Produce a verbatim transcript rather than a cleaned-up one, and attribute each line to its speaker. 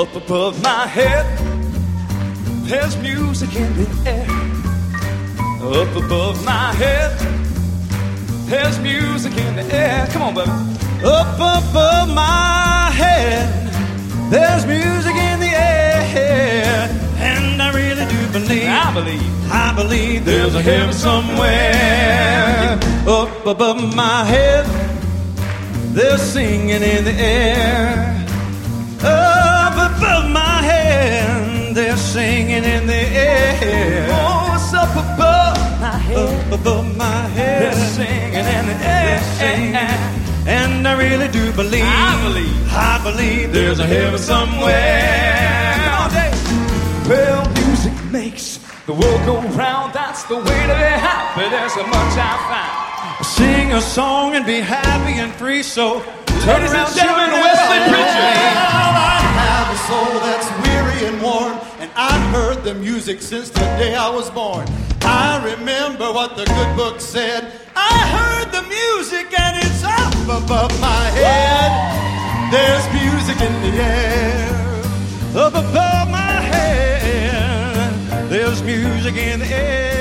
Speaker 1: Up above my head, there's music in the air. Up above my head, there's music in the air. Come on, baby. Up above my head, there's music in the air. And I really do believe, I believe, I believe there's a heaven somewhere. Up above my head, they're singing in the air. Up above my head, they're singing in the air. Oh, it's up above my head, up above my head, they're singing in the air. And I really do believe, I believe, I believe there's a heaven somewhere. Come on, Dave. Well, music makes the world go round. That's the way to be happy. There's so much I found. Sing a song and be happy and free. So, ladies and gentlemen, Wesley Preacher.
Speaker 2: Well, I have a soul that's weary and worn, and I've heard the music since the day I was born. I remember what the good book said. I heard the music and it's up above my head. There's music in the air. Up above my head, there's music in the air.